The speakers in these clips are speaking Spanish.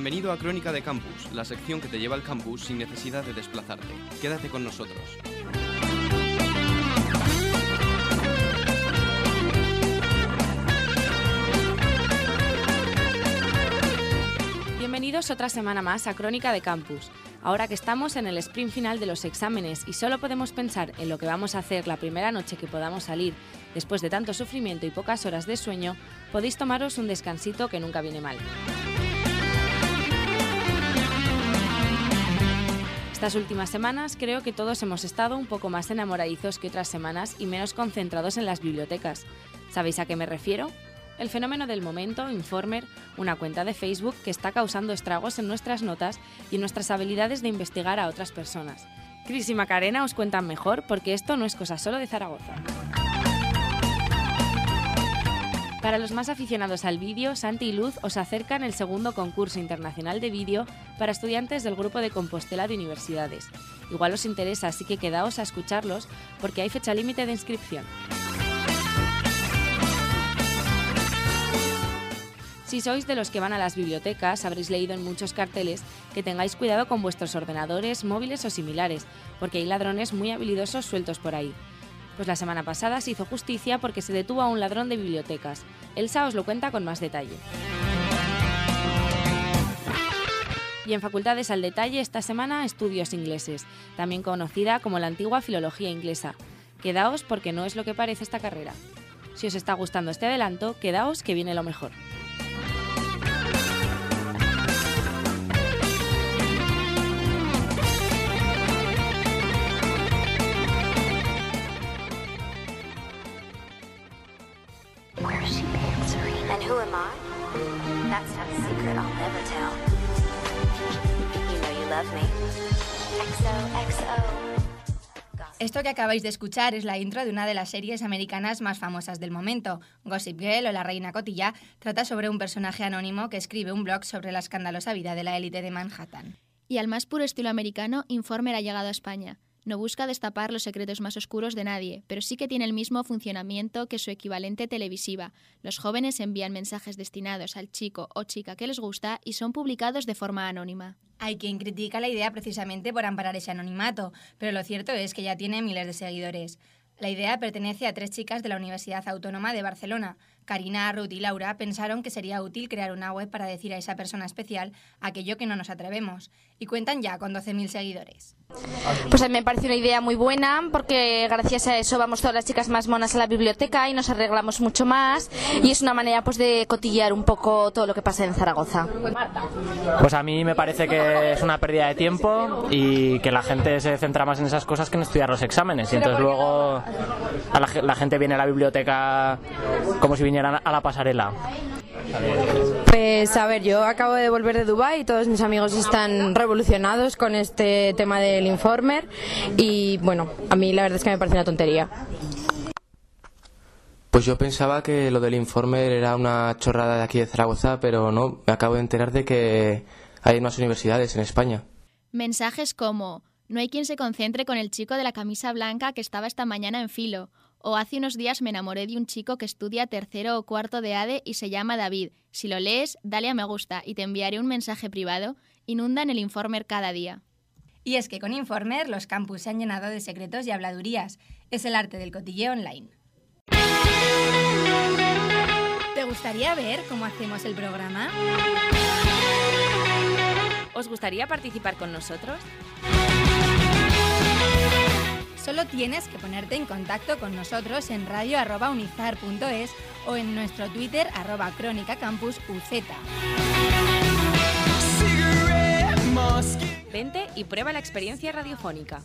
Bienvenido a Crónica de Campus, la sección que te lleva al campus sin necesidad de desplazarte. Quédate con nosotros. Bienvenidos otra semana más a Crónica de Campus. Ahora que estamos en el sprint final de los exámenes y solo podemos pensar en lo que vamos a hacer la primera noche que podamos salir, después de tanto sufrimiento y pocas horas de sueño, podéis tomaros un descansito que nunca viene mal. Estas últimas semanas creo que todos hemos estado un poco más enamoradizos que otras semanas y menos concentrados en las bibliotecas. ¿Sabéis a qué me refiero? El fenómeno del momento, Informer, una cuenta de Facebook que está causando estragos en nuestras notas y en nuestras habilidades de investigar a otras personas. Cris y Macarena os cuentan mejor porque esto no es cosa solo de Zaragoza. Para los más aficionados al vídeo, Santi y Luz os acercan el segundo concurso internacional de vídeo para estudiantes del Grupo de Compostela de Universidades. Igual os interesa, así que quedaos a escucharlos porque hay fecha límite de inscripción. Si sois de los que van a las bibliotecas, habréis leído en muchos carteles que tengáis cuidado con vuestros ordenadores, móviles o similares, porque hay ladrones muy habilidosos sueltos por ahí. Pues la semana pasada se hizo justicia porque se detuvo a un ladrón de bibliotecas. Elsa os lo cuenta con más detalle. Y en Facultades al Detalle esta semana Estudios Ingleses, también conocida como la antigua Filología Inglesa. Quedaos porque no es lo que parece esta carrera. Si os está gustando este adelanto, quedaos que viene lo mejor. And who am I? That's not a secret I'll never tell. You know you love me. XOXO. Esto que acabáis de escuchar es la intro de una de las series americanas más famosas del momento. Gossip Girl o La Reina Cotilla trata sobre un personaje anónimo que escribe un blog sobre la escandalosa vida de la élite de Manhattan. Y al más puro estilo americano, Informer ha llegado a España. No busca destapar los secretos más oscuros de nadie, pero sí que tiene el mismo funcionamiento que su equivalente televisiva. Los jóvenes envían mensajes destinados al chico o chica que les gusta y son publicados de forma anónima. Hay quien critica la idea precisamente por amparar ese anonimato, pero lo cierto es que ya tiene miles de seguidores. La idea pertenece a 3 chicas de la Universidad Autónoma de Barcelona. Karina, Ruth y Laura pensaron que sería útil crear una web para decir a esa persona especial aquello que no nos atrevemos. Y cuentan ya con 12.000 seguidores. Pues a mí me parece una idea muy buena porque gracias a eso vamos todas las chicas más monas a la biblioteca y nos arreglamos mucho más y es una manera pues de cotillear un poco todo lo que pasa en Zaragoza. Pues a mí me parece que es una pérdida de tiempo y que la gente se centra más en esas cosas que en estudiar los exámenes y entonces luego la gente viene a la biblioteca como si vinieran a la pasarela. Pues a ver, yo acabo de volver de Dubái y todos mis amigos están revolucionados con este tema del Informer y bueno, a mí la verdad es que me parece una tontería. Pues yo pensaba que lo del Informer era una chorrada de aquí de Zaragoza, pero no, me acabo de enterar de que hay más universidades en España. Mensajes como: no hay quien se concentre con el chico de la camisa blanca que estaba esta mañana en filo. O hace unos días me enamoré de un chico que estudia 3º o 4º de ADE y se llama David. Si lo lees, dale a me gusta y te enviaré un mensaje privado. Inundan el Informer cada día. Y es que con Informer los campus se han llenado de secretos y habladurías. Es el arte del cotilleo online. ¿Te gustaría ver cómo hacemos el programa? ¿Os gustaría participar con nosotros? Solo tienes que ponerte en contacto con nosotros en radio@unizar.es o en nuestro Twitter @crónicacampusuz. Vente y prueba la experiencia radiofónica.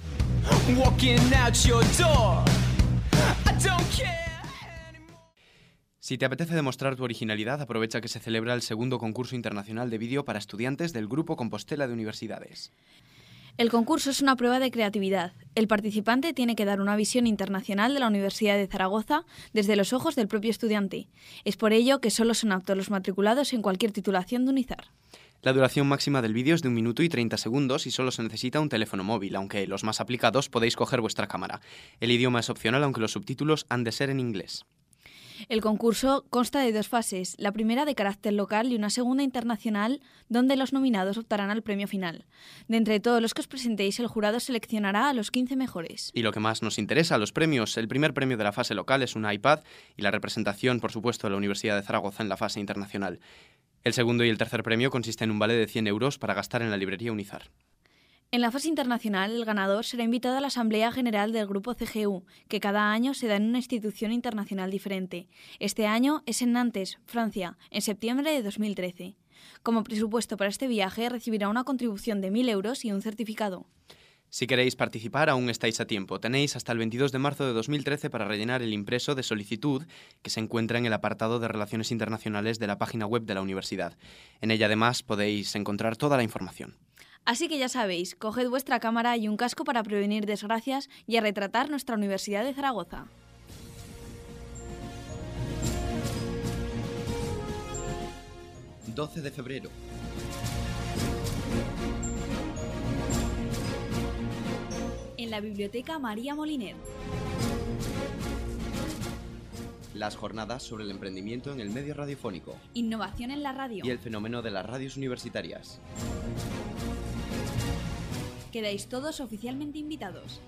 Si te apetece demostrar tu originalidad, aprovecha que se celebra el segundo concurso internacional de vídeo para estudiantes del Grupo Compostela de Universidades. El concurso es una prueba de creatividad. El participante tiene que dar una visión internacional de la Universidad de Zaragoza desde los ojos del propio estudiante. Es por ello que solo son aptos los matriculados en cualquier titulación de Unizar. La duración máxima del vídeo es de 1 minuto y 30 segundos y solo se necesita un teléfono móvil, aunque los más aplicados podéis coger vuestra cámara. El idioma es opcional, aunque los subtítulos han de ser en inglés. El concurso consta de 2 fases, la primera de carácter local y una segunda internacional, donde los nominados optarán al premio final. De entre todos los que os presentéis, el jurado seleccionará a los 15 mejores. Y lo que más nos interesa, los premios. El primer premio de la fase local es un iPad y la representación, por supuesto, de la Universidad de Zaragoza en la fase internacional. El segundo y el tercer premio consiste en un vale de 100 euros para gastar en la librería Unizar. En la fase internacional, el ganador será invitado a la Asamblea General del Grupo CGU, que cada año se da en una institución internacional diferente. Este año es en Nantes, Francia, en septiembre de 2013. Como presupuesto para este viaje, recibirá una contribución de 1.000 euros y un certificado. Si queréis participar, aún estáis a tiempo. Tenéis hasta el 22 de marzo de 2013 para rellenar el impreso de solicitud que se encuentra en el apartado de Relaciones Internacionales de la página web de la universidad. En ella, además, podéis encontrar toda la información. Así que ya sabéis, coged vuestra cámara y un casco para prevenir desgracias y a retratar nuestra Universidad de Zaragoza. ...12 de febrero... En la Biblioteca María Moliner. Las jornadas sobre el emprendimiento en el medio radiofónico. Innovación en la radio. Y el fenómeno de las radios universitarias. Quedáis todos oficialmente invitados.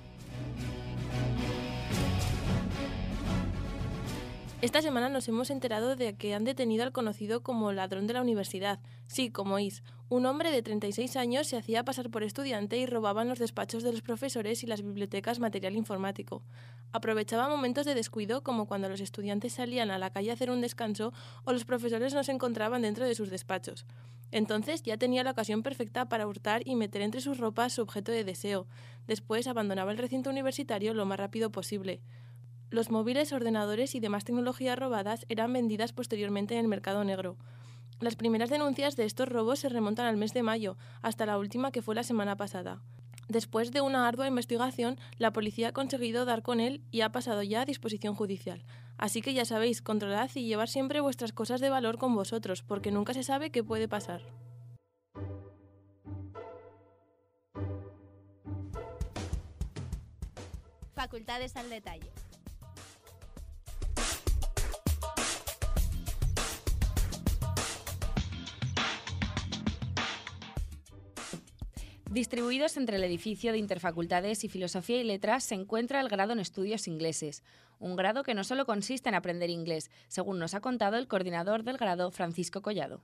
Esta semana nos hemos enterado de que han detenido al conocido como ladrón de la universidad. Sí, como oís, un hombre de 36 años se hacía pasar por estudiante y robaba en los despachos de los profesores y las bibliotecas material informático. Aprovechaba momentos de descuido, como cuando los estudiantes salían a la calle a hacer un descanso o los profesores no se encontraban dentro de sus despachos. Entonces ya tenía la ocasión perfecta para hurtar y meter entre sus ropas su objeto de deseo. Después abandonaba el recinto universitario lo más rápido posible. Los móviles, ordenadores y demás tecnologías robadas eran vendidas posteriormente en el mercado negro. Las primeras denuncias de estos robos se remontan al mes de mayo, hasta la última que fue la semana pasada. Después de una ardua investigación, la policía ha conseguido dar con él y ha pasado ya a disposición judicial. Así que ya sabéis, controlad y llevar siempre vuestras cosas de valor con vosotros, porque nunca se sabe qué puede pasar. Facultades al detalle. Distribuidos entre el edificio de Interfacultades y Filosofía y Letras se encuentra el grado en Estudios Ingleses, un grado que no solo consiste en aprender inglés, según nos ha contado el coordinador del grado, Francisco Collado.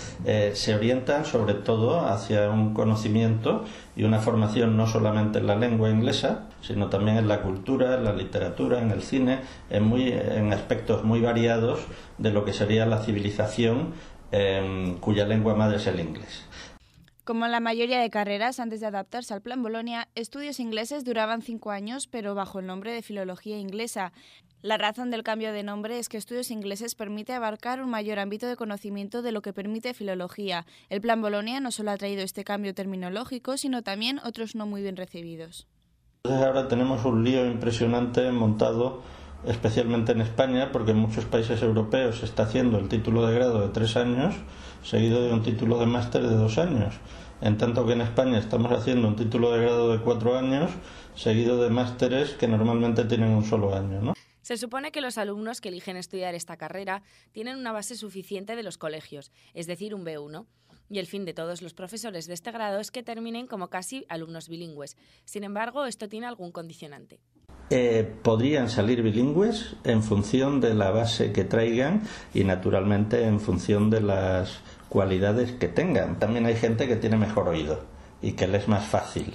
Se orientan sobre todo hacia un conocimiento y una formación no solamente en la lengua inglesa, sino también en la cultura, en la literatura, en el cine, en aspectos muy variados de lo que sería la civilización cuya lengua madre es el inglés. Como en la mayoría de carreras, antes de adaptarse al Plan Bolonia, estudios ingleses duraban 5 años, pero bajo el nombre de Filología Inglesa. La razón del cambio de nombre es que estudios ingleses permite abarcar un mayor ámbito de conocimiento de lo que permite filología. El Plan Bolonia no solo ha traído este cambio terminológico, sino también otros no muy bien recibidos. Entonces ahora tenemos un lío impresionante montado, especialmente en España, porque en muchos países europeos se está haciendo el título de grado de 3 años, seguido de un título de máster de 2 años. En tanto que en España estamos haciendo un título de grado de 4 años, seguido de másteres que normalmente tienen un solo año, ¿no? Se supone que los alumnos que eligen estudiar esta carrera tienen una base suficiente de los colegios, es decir, un B1. Y el fin de todos los profesores de este grado es que terminen como casi alumnos bilingües. Sin embargo, esto tiene algún condicionante. Podrían salir bilingües en función de la base que traigan y naturalmente en función de las cualidades que tengan. También hay gente que tiene mejor oído y que le es más fácil.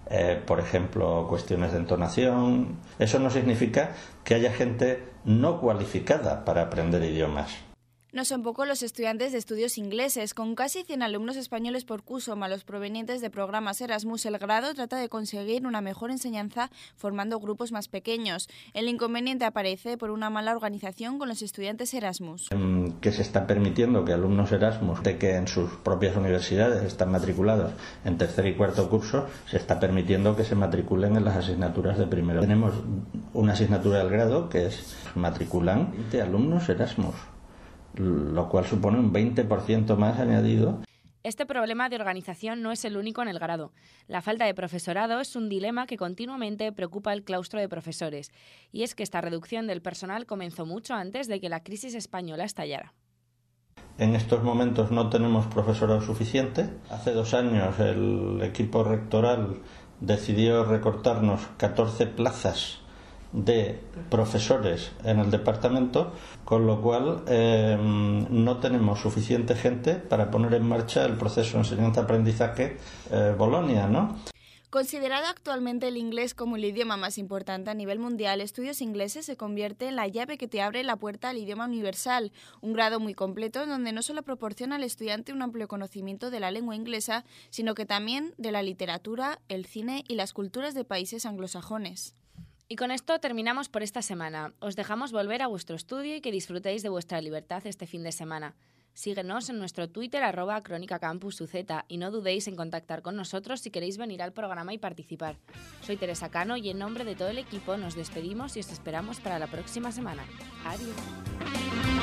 Por ejemplo, cuestiones de entonación. Eso no significa que haya gente no cualificada para aprender idiomas. No son pocos los estudiantes de estudios ingleses. Con casi 100 alumnos españoles por curso, más los provenientes de programas Erasmus, el grado trata de conseguir una mejor enseñanza formando grupos más pequeños. El inconveniente aparece por una mala organización con los estudiantes Erasmus. Que se está permitiendo que alumnos Erasmus, de que en sus propias universidades están matriculados en tercer y cuarto curso, se está permitiendo que se matriculen en las asignaturas de primero. Tenemos una asignatura del grado que es matriculan 20 alumnos Erasmus, lo cual supone un 20% más añadido. Este problema de organización no es el único en el grado. La falta de profesorado es un dilema que continuamente preocupa al claustro de profesores, y es que esta reducción del personal comenzó mucho antes de que la crisis española estallara. En estos momentos no tenemos profesorado suficiente. Hace 2 años el equipo rectoral decidió recortarnos 14 plazas de profesores en el departamento, con lo cual no tenemos suficiente gente para poner en marcha el proceso de enseñanza-aprendizaje Bolonia, ¿no? Considerado actualmente el inglés como el idioma más importante a nivel mundial, Estudios Ingleses se convierte en la llave que te abre la puerta al idioma universal, un grado muy completo donde no solo proporciona al estudiante un amplio conocimiento de la lengua inglesa, sino que también de la literatura, el cine y las culturas de países anglosajones. Y con esto terminamos por esta semana. Os dejamos volver a vuestro estudio y que disfrutéis de vuestra libertad este fin de semana. Síguenos en nuestro Twitter @CrónicaCampusUZ y no dudéis en contactar con nosotros si queréis venir al programa y participar. Soy Teresa Cano y en nombre de todo el equipo nos despedimos y os esperamos para la próxima semana. Adiós.